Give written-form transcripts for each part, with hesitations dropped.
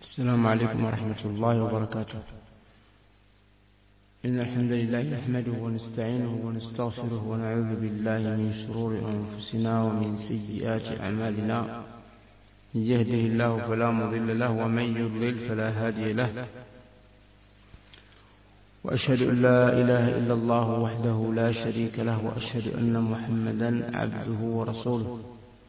السلام عليكم ورحمة الله وبركاته. إن الحمد لله نحمده ونستعينه ونستغفره ونعوذ بالله من شرور أنفسنا ومن سيئات أعمالنا. من يهده الله فلا مضل له ومن يضلل فلا هادي له، وأشهد أن لا إله إلا الله وحده لا شريك له، وأشهد أن محمدا عبده ورسوله.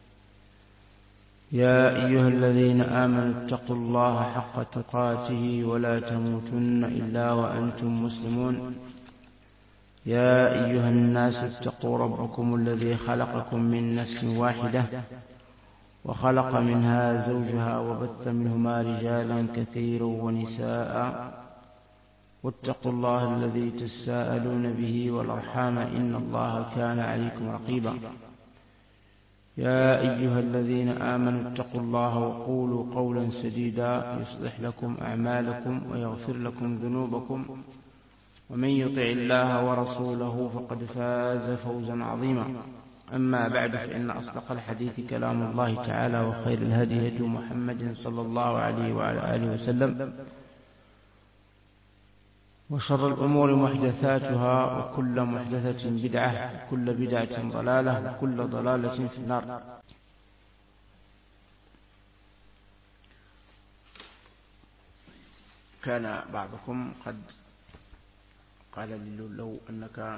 يا أيها الذين آمنوا اتقوا الله حق تقاته ولا تموتن إلا وأنتم مسلمون. يا أيها الناس اتقوا ربكم الذي خلقكم من نفس واحدة وخلق منها زوجها وبث منهما رجالا كثيرا ونساء، واتقوا الله الذي تساءلون به والأرحام إن الله كان عليكم رقيبا. يا أيها الذين آمنوا اتقوا الله وقولوا قولا سديدا يصلح لكم أعمالكم ويغفر لكم ذنوبكم، ومن يطع الله ورسوله فقد فاز فوزا عظيما. أما بعد، فإن أصدق الحديث كلام الله تعالى، وخير الهدي هدي محمد صلى الله عليه وعلى آله وسلم، وشر الأمور محدثاتها، وكل محدثة بدعة، وكل بدعة ضلالة، وكل ضلالة في النار. كان بعضكم قد قال لي لو أنك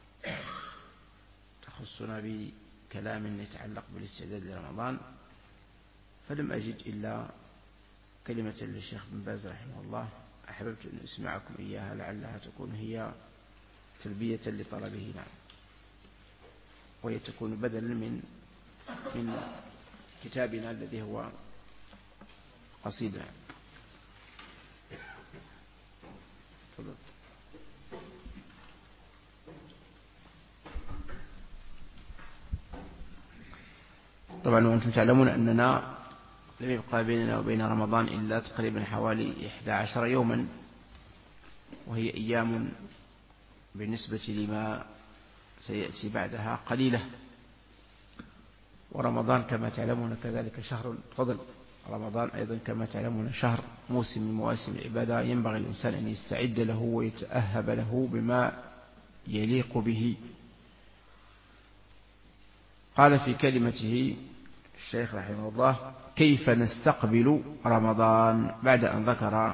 تخصنا بكلام يتعلق بالاستعداد لرمضان، فلم أجد إلا كلمة للشيخ بن باز رحمه الله أحببت أن أسمعكم إياها لعلها تكون هي تلبية لطلبه، نعم، وهي تكون بدلا من كتابنا الذي هو قصيدة. طبعا وأنتم تعلمون أننا لم يبقى بيننا وبين رمضان إلا تقريبا حوالي 11 يوما، وهي أيام بالنسبة لما سيأتي بعدها قليلة. ورمضان كما تعلمون كذلك شهر فضل، رمضان أيضا كما تعلمون شهر موسم من مواسم العبادة، ينبغي الإنسان أن يستعد له ويتأهب له بما يليق به. قال في كلمته الشيخ رحمه الله: كيف نستقبل رمضان؟ بعد أن ذكر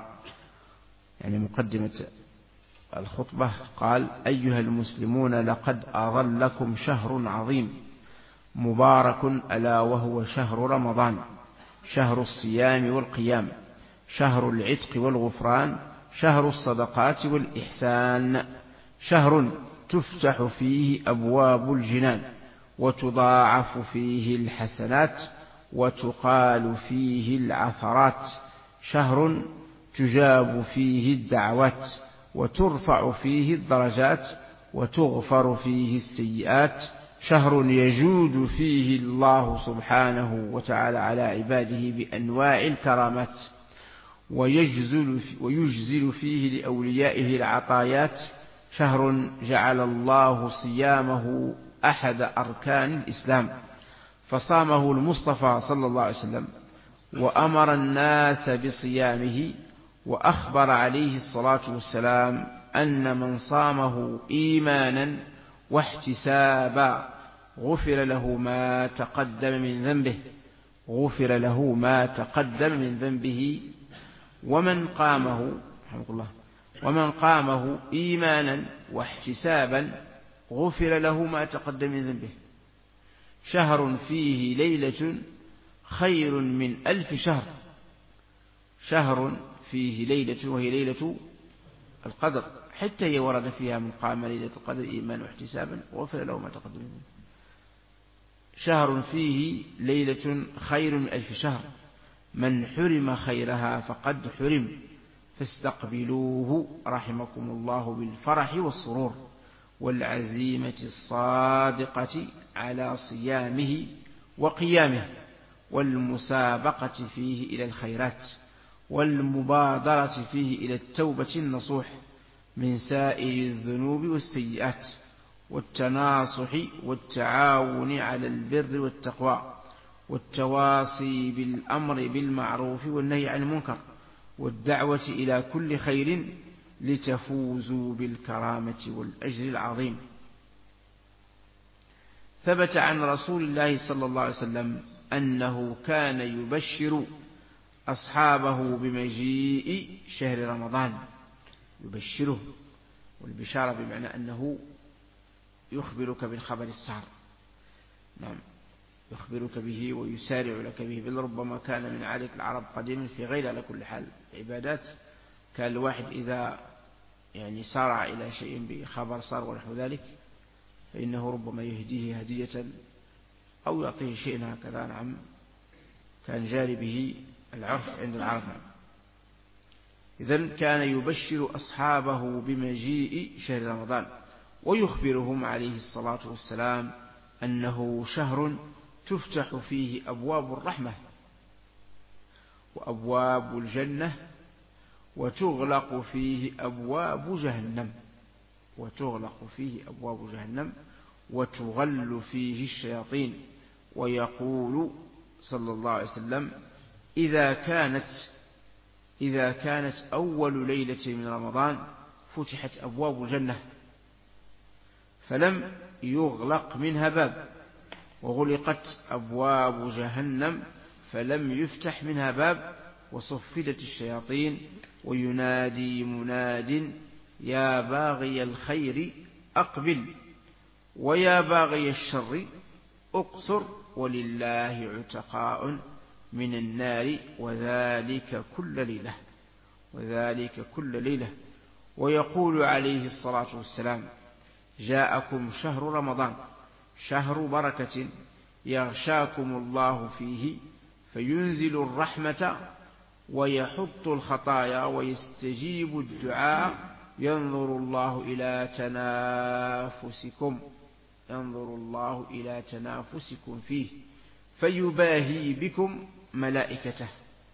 مقدمة الخطبة قال: أيها المسلمون، لقد أظلكم شهر عظيم مبارك، ألا وهو شهر رمضان، شهر الصيام والقيام، شهر العتق والغفران، شهر الصدقات والإحسان، شهر تفتح فيه أبواب الجنان، وتضاعف فيه الحسنات، وتقال فيه العثرات، شهر تجاب فيه الدعوات، وترفع فيه الدرجات، وتغفر فيه السيئات، شهر يجود فيه الله سبحانه وتعالى على عباده بأنواع الكرامات، ويجزل فيه لأوليائه العطايات، شهر جعل الله صيامه أحد أركان الإسلام، فصامه المصطفى صلى الله عليه وسلم، وأمر الناس بصيامه، وأخبر عليه الصلاة والسلام أن من صامه إيمانا واحتسابا غفر له ما تقدم من ذنبه، غفر له ما تقدم من ذنبه. ومن قامه إيمانا واحتسابا غفر له ما تقدم من ذنبه. شهر فيه ليلة خير من 1000 شهر، شهر فيه ليلة وهي ليلة القدر، حتى هي ورد فيها من قام ليلة القدر إيمانا واحتسابا غفر له ما تقدم من ذنبه. شهر فيه ليلة خير من 1000 شهر، من حرم خيرها فقد حرم، فاستقبلوه رحمكم الله بالفرح والسرور والعزيمة الصادقة على صيامه وقيامه، والمسابقة فيه إلى الخيرات، والمبادرة فيه إلى التوبة النصوح من سائر الذنوب والسيئات، والتناصح والتعاون على البر والتقوى، والتواصي بالأمر بالمعروف والنهي عن المنكر، والدعوة إلى كل خير لتفوزوا بالكرامة والأجر العظيم. ثبت عن رسول الله صلى الله عليه وسلم أنه كان يبشر أصحابه بمجيء شهر رمضان، يبشره، والبشارة بمعنى أنه يخبرك بالخبر السار، نعم، يخبرك به ويسارع لك به، بل ربما كان من عادة العرب قديما في غير على كل حال عبادات، كان الواحد إذا يعني سارع إلى شيء بخبر صار ونحو ذلك فإنه ربما يهديه هدية أو يعطيه شيء هكذا، نعم، كان جاري به العرف عند العرب. إذن كان يبشر أصحابه بمجيء شهر رمضان ويخبرهم عليه الصلاة والسلام أنه شهر تفتح فيه أبواب الرحمة وأبواب الجنة وتغلق فيه أبواب جهنم، وتغل فيه الشياطين. ويقول صلى الله عليه وسلم: إذا كانت أول ليلة من رمضان فتحت أبواب الجنة فلم يغلق منها باب، وغلقت أبواب جهنم فلم يفتح منها باب، وصفدت الشياطين، وينادي مناد: يا باغي الخير أقبل، ويا باغي الشر أقصر، ولله عتقاء من النار، وذلك كل ليلة. ويقول عليه الصلاة والسلام: جاءكم شهر رمضان، شهر بركة، يغشاكم الله فيه فينزل الرحمة ويحط الخطايا ويستجيب الدعاء، ينظر الله إلى تنافسكم فيه فيباهي بكم ملائكته،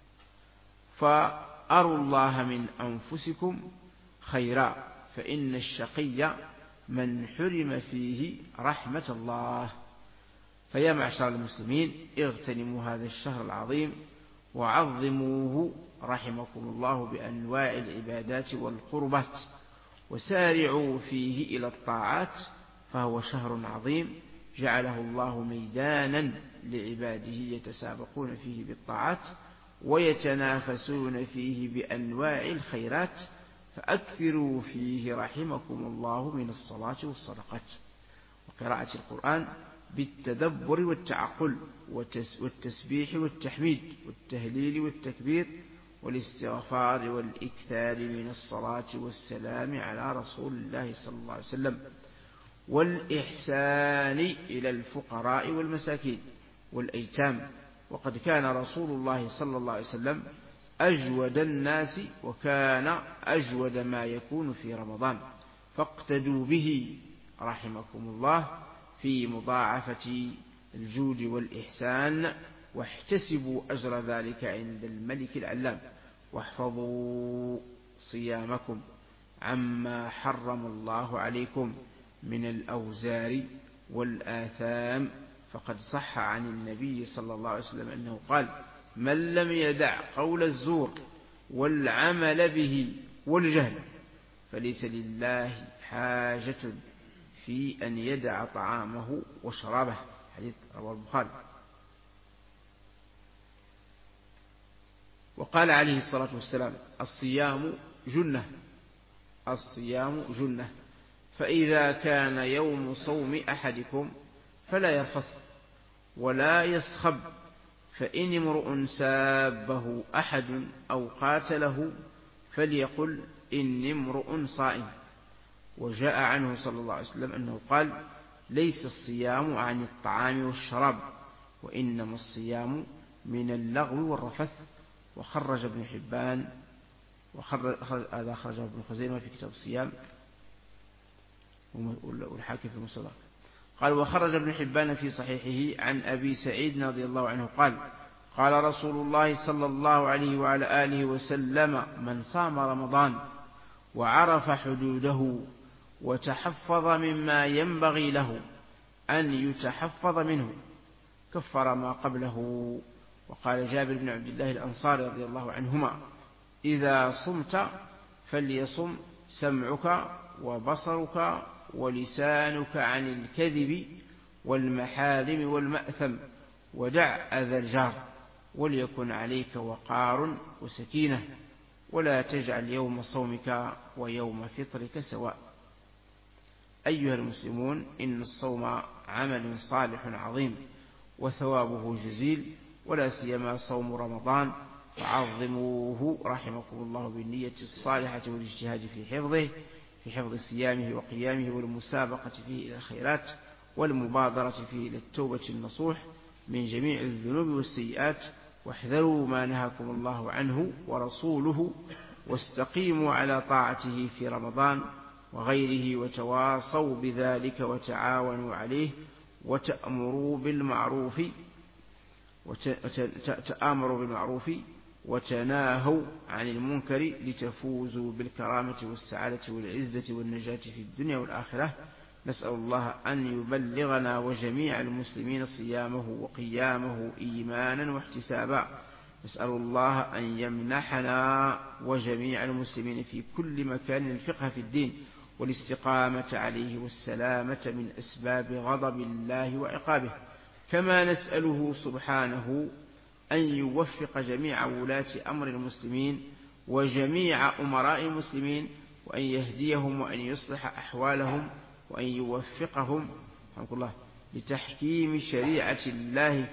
فأروا الله من أنفسكم خيرا، فإن الشقي من حرم فيه رحمة الله. فيا معشر المسلمين، اغتنموا هذا الشهر العظيم وعظموه رحمكم الله بأنواع العبادات والقربات، وسارعوا فيه إلى الطاعات، فهو شهر عظيم جعله الله ميدانا لعباده يتسابقون فيه بالطاعات ويتنافسون فيه بأنواع الخيرات، فأكثروا فيه رحمكم الله من الصلاة والصدقات وقراءة القرآن بالتدبر والتعقل والتسبيح والتحميد والتهليل والتكبير والاستغفار والإكثار من الصلاة والسلام على رسول الله صلى الله عليه وسلم، والإحسان إلى الفقراء والمساكين والأيتام. وقد كان رسول الله صلى الله عليه وسلم أجود الناس، وكان أجود ما يكون في رمضان، فاقتدوا به رحمكم الله في مضاعفة الجود والإحسان، واحتسبوا أجر ذلك عند الملك العلام، واحفظوا صيامكم عما حرم الله عليكم من الأوزار والآثام، فقد صح عن النبي صلى الله عليه وسلم أنه قال: من لم يدع قول الزور والعمل به والجهل فليس لله حاجة في أن يدع طعامه وشرابه. حديث رواه البخاري. وقال عليه الصلاة والسلام: الصيام جنة، فإذا كان يوم صوم أحدكم فلا يرفث ولا يصخب، فإن امرؤ سابه أحد أو قاتله فليقل إني امرؤ صائم. وجاء عنه صلى الله عليه وسلم أنه قال: ليس الصيام عن الطعام والشراب، وإنما الصيام من اللغو والرفث. وخرج ابن حبان، هذا خرجه ابن خزيمة في كتاب الصيام، والحاكم في المستدرك. قال: وخرج ابن حبان في صحيحه عن أبي سعيد رضي الله عنه قال: قال رسول الله صلى الله عليه وعلى آله وسلم: من صام رمضان وعرف حدوده وتحفظ مما ينبغي له أن يتحفظ منه كفر ما قبله. وقال جابر بن عبد الله الأنصاري رضي الله عنهما: إذا صمت فليصم سمعك وبصرك ولسانك عن الكذب والمحارم والمأثم، ودع أذى الجار، وليكن عليك وقار وسكينة، ولا تجعل يوم صومك ويوم فطرك سواء. أيها المسلمون، إن الصوم عمل صالح عظيم وثوابه جزيل، ولا سيما صوم رمضان، فعظموه رحمكم الله بالنية الصالحة والاجتهاد في حفظ صيامه وقيامه، والمسابقة فيه إلى الخيرات، والمبادرة فيه إلى التوبة النصوح من جميع الذنوب والسيئات، واحذروا ما نهاكم الله عنه ورسوله، واستقيموا على طاعته في رمضان وغيره، وتواصوا بذلك وتعاونوا عليه، وتأمروا بالمعروف وتناهوا عن المنكر، لتفوزوا بالكرامة والسعادة والعزة والنجاة في الدنيا والآخرة. نسأل الله أن يبلغنا وجميع المسلمين صيامه وقيامه إيمانا واحتسابا. نسأل الله أن يمنحنا وجميع المسلمين في كل مكان الفقه في الدين والاستقامة عليه والسلامة من أسباب غضب الله وعقابه، كما نسأله سبحانه أن يوفق جميع ولاة أمر المسلمين وجميع أمراء المسلمين، وأن يهديهم وأن يصلح أحوالهم، وأن يوفقهم لتحكيم شريعة الله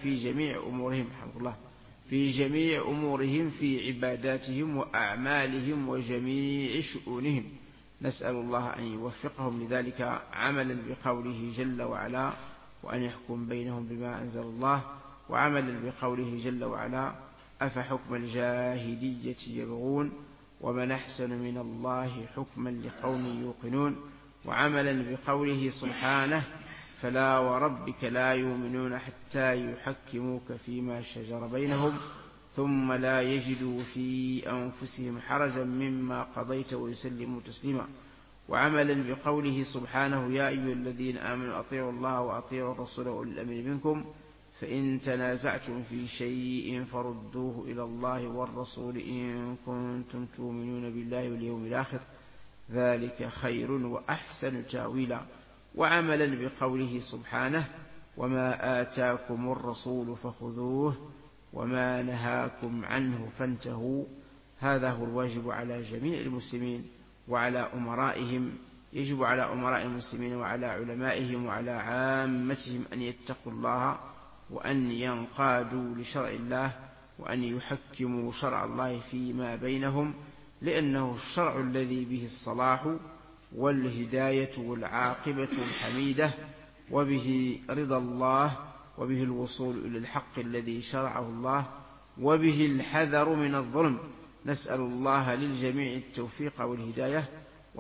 في جميع أمورهم في عباداتهم وأعمالهم وجميع شؤونهم. نسأل الله أن يوفقهم لذلك عملا بقوله جل وعلا: وأن يحكم بينهم بما أنزل الله، وعملا بقوله جل وعلا: أفحكم الجاهلية يبغون ومن أحسن من الله حكما لقوم يوقنون، وعملا بقوله سبحانه: فلا وربك لا يؤمنون حتى يحكموك فيما شجر بينهم ثم لا يجدوا في أنفسهم حرجا مما قضيت ويسلموا تسليما، وعملا بقوله سبحانه: يا أيها الذين آمنوا أطيعوا الله وأطيعوا الرسول وأولي الأمر منكم، فإن تنازعتم في شيء فردوه إلى الله والرسول إن كنتم تؤمنون بالله واليوم الآخر، ذلك خير وأحسن تاويلا، وعملا بقوله سبحانه: وما آتاكم الرسول فخذوه وما نهاكم عنه فانتهوا. هذا هو الواجب على جميع المسلمين وعلى أمرائهم. يجب على أمراء المسلمين وعلى علمائهم وعلى عامتهم أن يتقوا الله، وأن ينقادوا لشرع الله، وأن يحكموا شرع الله فيما بينهم، لأنه الشرع الذي به الصلاح والهداية والعاقبة الحميدة، وبه رضا الله، وبه الوصول إلى الحق الذي شرعه الله، وبه الحذر من الظلم. نسأل الله للجميع التوفيق والهداية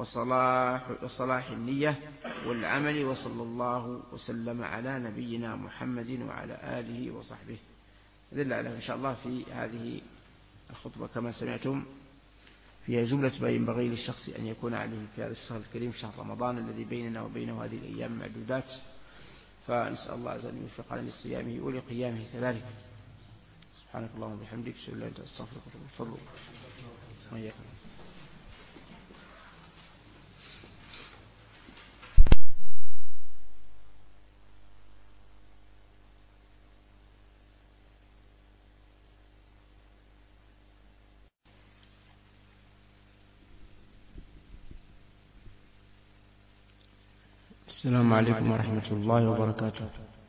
وصلاح النية والعمل، وصلى الله وسلم على نبينا محمد وعلى آله وصحبه. دل على إن شاء الله في هذه الخطبة كما سمعتم فيها جملة ما ينبغي للشخص أن يكون عليه في هذا الشهر الكريم، شهر رمضان الذي بيننا وبينه هذه الأيام معدودات، فنسأل الله عز وجل أن يوفقنا لصيامه ولقيامه كذلك. سبحانك اللهم وبحمدك، أشهد أن لا إله إلا أنت، أستغفرك وأتوب إليك. وإياكم. السلام عليكم ورحمة الله وبركاته.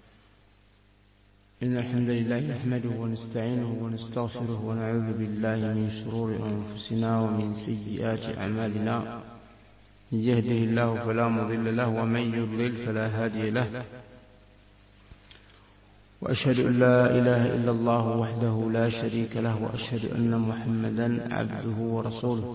إن الحمد لله نحمده ونستعينه ونستغفره ونعوذ بالله من شرور أنفسنا ومن سيئات أعمالنا، من يهده الله فلا مضل له ومن يضلل فلا هادي له، وأشهد أن لا إله إلا الله وحده لا شريك له، وأشهد أن محمدا عبده ورسوله.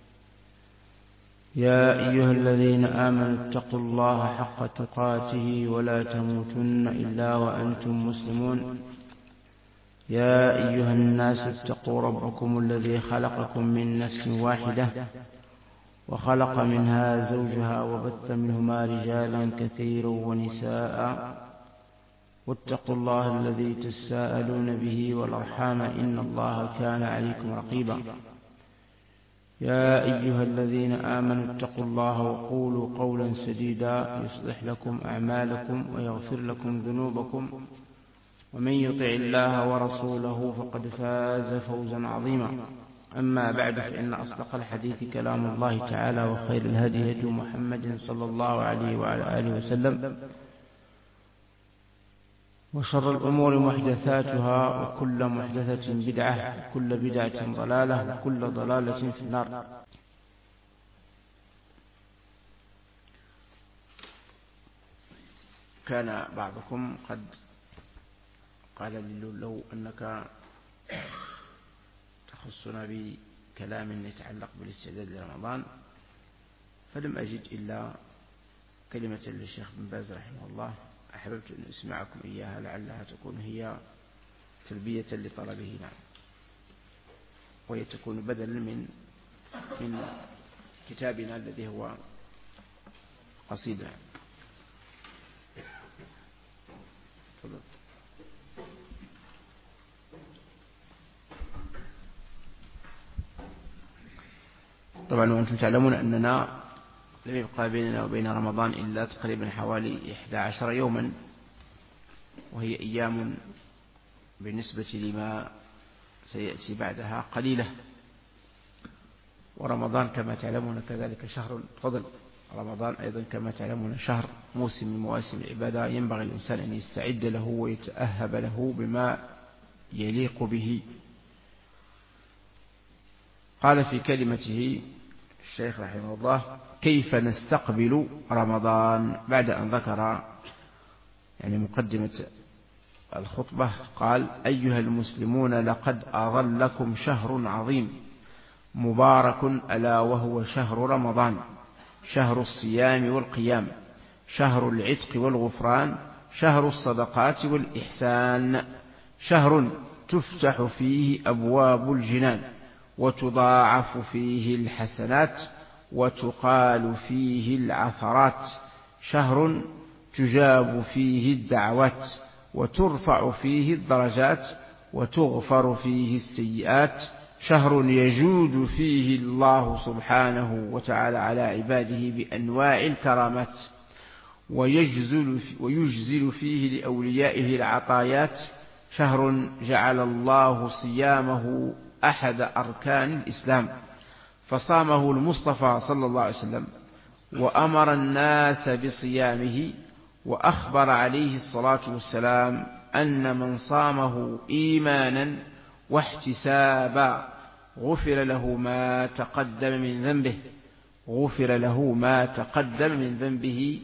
يا أيها الذين آمنوا اتقوا الله حق تقاته ولا تموتن إلا وأنتم مسلمون. يا أيها الناس اتقوا ربكم الذي خلقكم من نفس واحدة وخلق منها زوجها وبث منهما رجالا كثيرا ونساء، واتقوا الله الذي تساءلون به والأرحام إن الله كان عليكم رقيبا. يا أيها الذين آمنوا اتقوا الله وقولوا قولا سديدا يصلح لكم أعمالكم ويغفر لكم ذنوبكم ومن يطع الله ورسوله فقد فاز فوزا عظيما. أما بعد، فإن أصدق الحديث كلام الله تعالى، وخير الهدي هدي محمد صلى الله عليه وعلى آله وسلم، وشر الأمور محدثاتها، وكل محدثة بدعة، وكل بدعة ضلالة، وكل ضلالة في النار. كان بعضكم قد قال لي لو أنك تخصنا بكلام يتعلق بالاستعداد لرمضان، فلم أجد إلا كلمة للشيخ بن باز رحمه الله أحببت أن أسمعكم إياها لعلها تكون هي تلبية لطلبه، نعم، وهي تكون بدلا من كتابنا الذي هو قصيدة. طبعا وأنتم تعلمون أننا لم يبقى بيننا وبين رمضان إلا تقريبا حوالي 11 يوما، وهي أيام بالنسبة لما سيأتي بعدها قليلة. ورمضان كما تعلمون كذلك شهر فضل، رمضان أيضا كما تعلمون شهر موسم من مواسم العبادة، ينبغي الإنسان أن يستعد له ويتأهب له بما يليق به. قال في كلمته الشيخ رحمه الله: كيف نستقبل رمضان؟ بعد أن ذكر مقدمة الخطبة قال: أيها المسلمون، لقد أظلكم شهر عظيم مبارك، ألا وهو شهر رمضان، شهر الصيام والقيام، شهر العتق والغفران، شهر الصدقات والإحسان، شهر تفتح فيه أبواب الجنان، وتضاعف فيه الحسنات، وتقال فيه العثرات، شهر تجاب فيه الدعوات، وترفع فيه الدرجات، وتغفر فيه السيئات، شهر يجود فيه الله سبحانه وتعالى على عباده بأنواع الكرامات، ويجزل فيه لأوليائه العطايات، شهر جعل الله صيامه أحد أركان الإسلام، فصامه المصطفى صلى الله عليه وسلم، وأمر الناس بصيامه، وأخبر عليه الصلاة والسلام أن من صامه إيمانا واحتسابا غفر له ما تقدم من ذنبه، غفر له ما تقدم من ذنبه،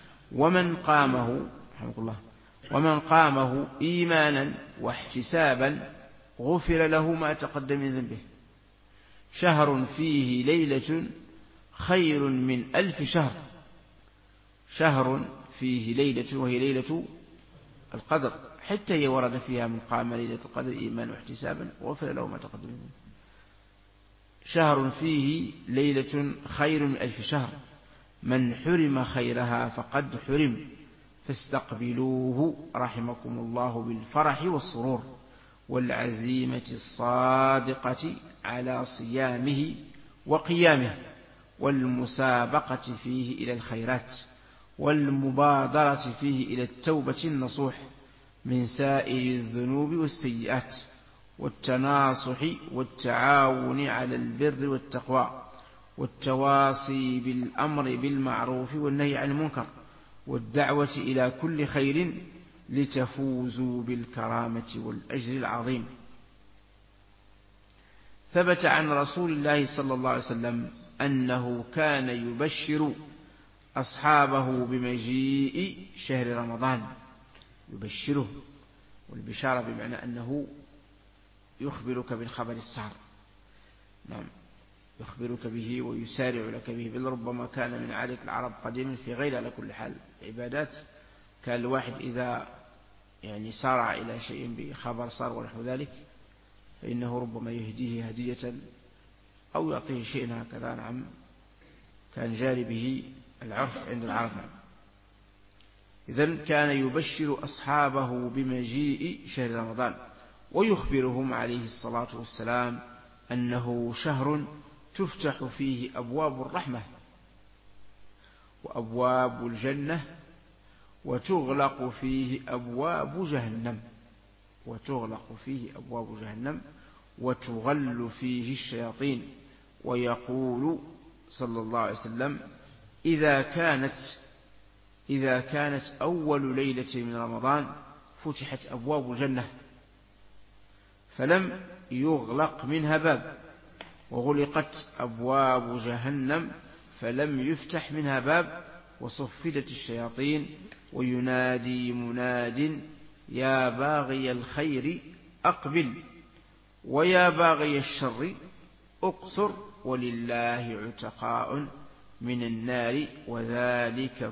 ومن قامه إيمانا واحتسابا غفر له ما تقدم من ذنبه. شهر فيه ليلة خير من 1000 شهر، شهر فيه ليلة وهي ليلة القدر، حتى هي ورد فيها: من قام ليلة القدر إيمانا واحتسابا غفر له ما تقدم من ذنبه. شهر فيه ليلة خير من 1000 شهر، من حرم خيرها فقد حرم، فاستقبلوه رحمكم الله بالفرح والسرور والعزيمة الصادقة على صيامه وقيامه، والمسابقة فيه إلى الخيرات، والمبادرة فيه إلى التوبة النصوح من سائر الذنوب والسيئات، والتناصح والتعاون على البر والتقوى، والتواصي بالأمر بالمعروف والنهي عن المنكر، والدعوة إلى كل خير، لتفوزوا بالكرامة والأجر العظيم. ثبت عن رسول الله صلى الله عليه وسلم أنه كان يبشر أصحابه بمجيء شهر رمضان، يبشره، والبشارة بمعنى أنه يخبرك بالخبر السار، نعم، يخبرك به ويسارع لك به، بل ربما كان من عادة العرب قديما في غير، على كل حال عبادات، كان الواحد إذا سارع إلى شيء بخبر صار ونحو ذلك، فإنه ربما يهديه هدية أو يعطيه شيئا هكذا، نعم، كان جاري به العرف عند العرب. إذن كان يبشر أصحابه بمجيء شهر رمضان، ويخبرهم عليه الصلاة والسلام أنه شهر تفتح فيه أبواب الرحمة وأبواب الجنة، وتغلق فيه أبواب جهنم، وتغل فيه الشياطين. ويقول صلى الله عليه وسلم: إذا كانت أول ليلة من رمضان فتحت أبواب الجنة فلم يغلق منها باب، وغلقت أبواب جهنم فلم يفتح منها باب، وصفدت الشياطين، وينادي مناد: يا باغي الخير أقبل، ويا باغي الشر أقصر، ولله عتقاء من النار، وذلك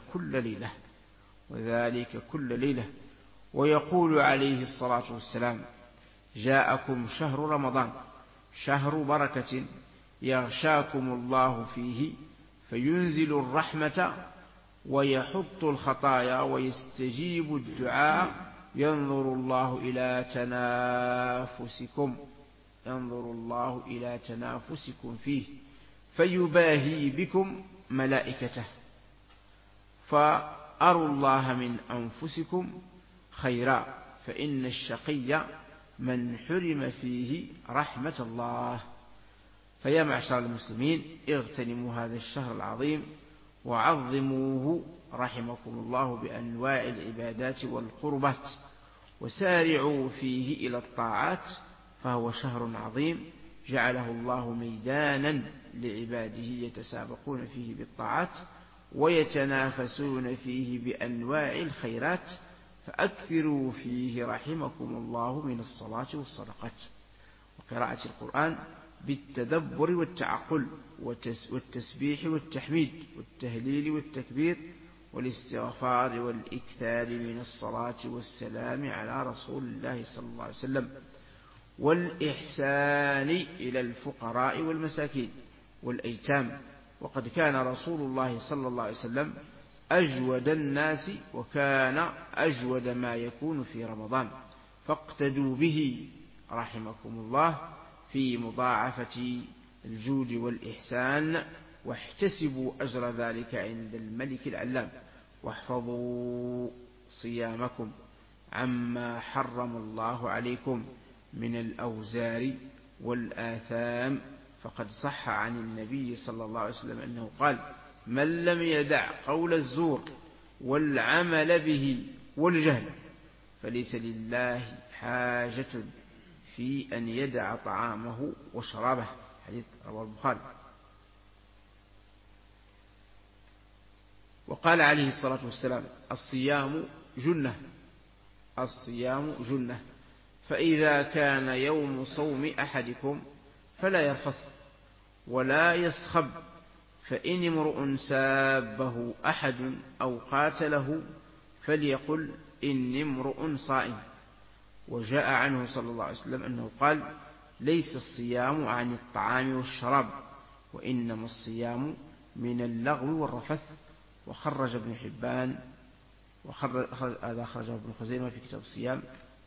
كل ليلة. ويقول عليه الصلاة والسلام: جاءكم شهر رمضان شهر بركة يغشاكم الله فيه فينزل الرحمة ويحط الخطايا ويستجيب الدعاء، ينظر الله إلى تنافسكم فيه فيباهي بكم ملائكته، فأروا الله من أنفسكم خيرا، فإن الشقي من حرم فيه رحمة الله. فيا معشر المسلمين، اغتنموا هذا الشهر العظيم وعظموه رحمكم الله بأنواع العبادات والقربات، وسارعوا فيه إلى الطاعات، فهو شهر عظيم جعله الله ميدانا لعباده يتسابقون فيه بالطاعات ويتنافسون فيه بأنواع الخيرات، فأكثروا فيه رحمكم الله من الصلاة والصدقات وقراءة القرآن بالتدبر والتعقل والتسبيح والتحميد والتهليل والتكبير والاستغفار والإكثار من الصلاة والسلام على رسول الله صلى الله عليه وسلم، والإحسان إلى الفقراء والمساكين والأيتام. وقد كان رسول الله صلى الله عليه وسلم أجود الناس، وكان أجود ما يكون في رمضان، فاقتدوا به رحمكم الله في مضاعفة الجود والإحسان، واحتسبوا أجر ذلك عند الملك العلام، واحفظوا صيامكم عما حرم الله عليكم من الأوزار والآثام. فقد صح عن النبي صلى الله عليه وسلم أنه قال: من لم يدع قول الزور والعمل به والجهل فليس لله حاجة في أن يدع طعامه وشرابه. حديث رواه البخاري. وقال عليه الصلاة والسلام: الصيام جنة، فإذا كان يوم صوم أحدكم فلا يرفث ولا يصخب، فإن امرؤ سابه أحد أو قاتله فليقل إني امرؤ صائم. وجاء عنه صلى الله عليه وسلم أنه قال: ليس الصيام عن الطعام والشراب، وإنما الصيام من اللغو والرفث. وخرج ابن حبان هذا خرجه ابن خزيمة في كتاب الصيام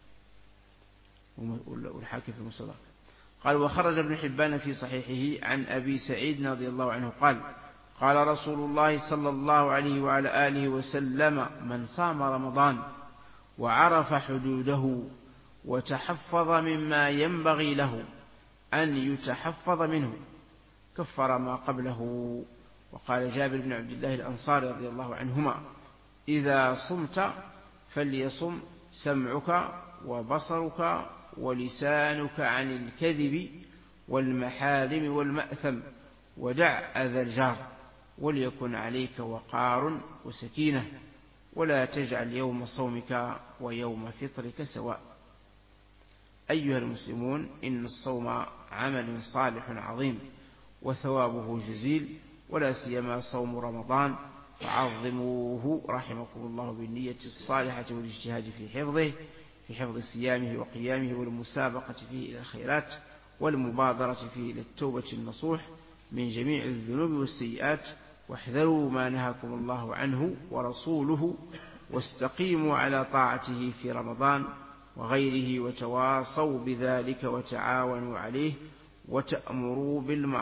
والحاكم في المصدر. قال: وخرج ابن حبان في صحيحه عن أبي سعيد رضي الله عنه قال: قال رسول الله صلى الله عليه وعلى آله وسلم: من صام رمضان وعرف حدوده وتحفظ مما ينبغي له أن يتحفظ منه كفر ما قبله. وقال جابر بن عبد الله الأنصاري رضي الله عنهما: إذا صمت فليصم سمعك وبصرك ولسانك عن الكذب والمحارم والمأثم، ودع أذى الجار، وليكن عليك وقار وسكينة، ولا تجعل يوم صومك ويوم فطرك سواء. أيها المسلمون، إن الصوم عمل صالح عظيم وثوابه جزيل، ولا سيما صوم رمضان، فعظموه رحمكم الله بالنية الصالحة والاجتهاد في حفظ صيامه وقيامه والمسابقة فيه إلى الخيرات والمبادرة فيه إلى التوبة النصوح من جميع الذنوب والسيئات. واحذروا ما نهاكم الله عنه ورسوله، واستقيموا على طاعته في رمضان وغيره، وتواصوا بذلك وتعاونوا عليه، وتأمروا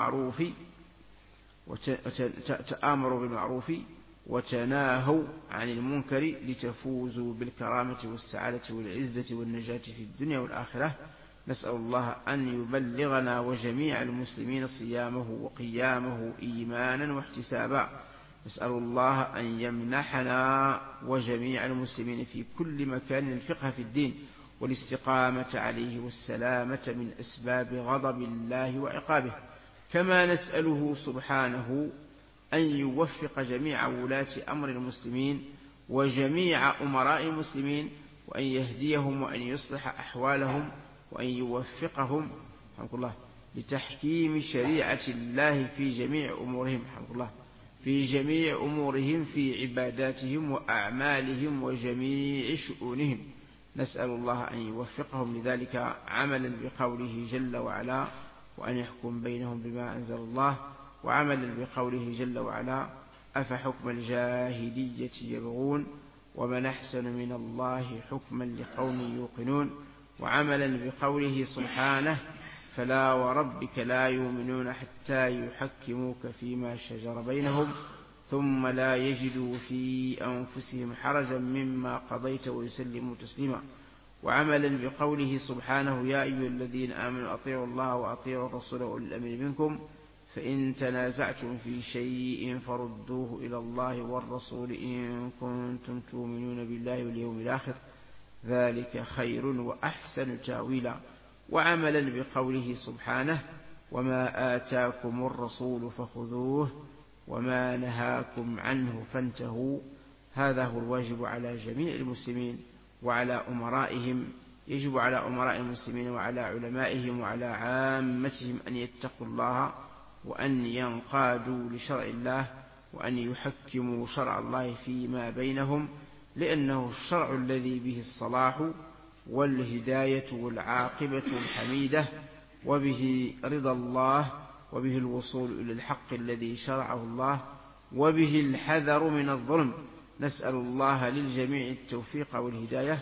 بالمعروف وتناهوا عن المنكر لتفوزوا بالكرامة والسعادة والعزة والنجاة في الدنيا والآخرة. نسأل الله أن يبلغنا وجميع المسلمين صيامه وقيامه إيمانا واحتسابا. نسأل الله أن يمنحنا وجميع المسلمين في كل مكان الفقه في الدين والاستقامة عليه والسلامة من أسباب غضب الله وعقابه. كما نسأله سبحانه أن يوفق جميع ولاة أمر المسلمين وجميع أمراء المسلمين، وأن يهديهم وأن يصلح أحوالهم وأن يوفقهم لتحكيم شريعة الله في جميع أمورهم في عباداتهم وأعمالهم وجميع شؤونهم. نسأل الله أن يوفقهم لذلك عملا بقوله جل وعلا وأن يحكم بينهم بما أنزل الله، وعملا بقوله جل وعلا أفحكم الجاهلية يبغون ومن أحسن من الله حكما لقوم يوقنون، وعملا بقوله سبحانه فلا وربك لا يؤمنون حتى يحكموك فيما شجر بينهم ثم لا يجدوا في أنفسهم حرجا مما قضيت ويسلموا تسليما، وعملا بقوله سبحانه يا أيها الذين آمنوا أطيعوا الله وأطيعوا الرسول وأولي الأمر منكم فإن تنازعتم في شيء فردوه إلى الله والرسول إن كنتم تؤمنون بالله واليوم الآخر ذلك خير وأحسن تاويلا، وعملا بقوله سبحانه وما آتاكم الرسول فخذوه وما نهاكم عنه فانتهوا. هذا هو الواجب على جميع المسلمين وعلى أمرائهم. يجب على أمراء المسلمين وعلى علمائهم وعلى عامتهم أن يتقوا الله وأن ينقادوا لشرع الله وأن يحكموا شرع الله فيما بينهم، لأنه الشرع الذي به الصلاح والهداية والعاقبة الحميدة، وبه رضا الله، وبه الوصول إلى الحق الذي شرعه الله، وبه الحذر من الظلم. نسأل الله للجميع التوفيق والهداية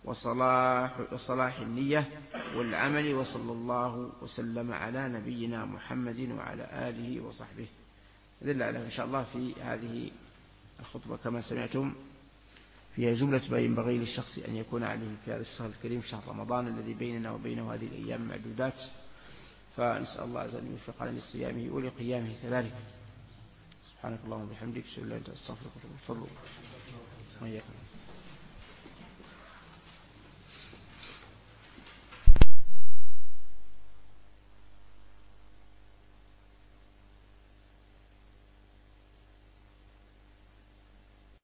وصلاح النية والعمل، وصلى الله وسلم على نبينا محمد وعلى آله وصحبه. دل على إن شاء الله في هذه الخطبة كما سمعتم فيها جملة ما ينبغي للشخص أن يكون عليه في هذا الشهر الكريم شهر رمضان الذي بيننا وبينه هذه الأيام معدودات، فنسأل الله عز وجل أن يوفقنا لصيامه ولقيامه كذلك. سبحانك اللهم وبحمدك أشهد أن لا إله إلا أنت أستغفرك وأتوب إليك.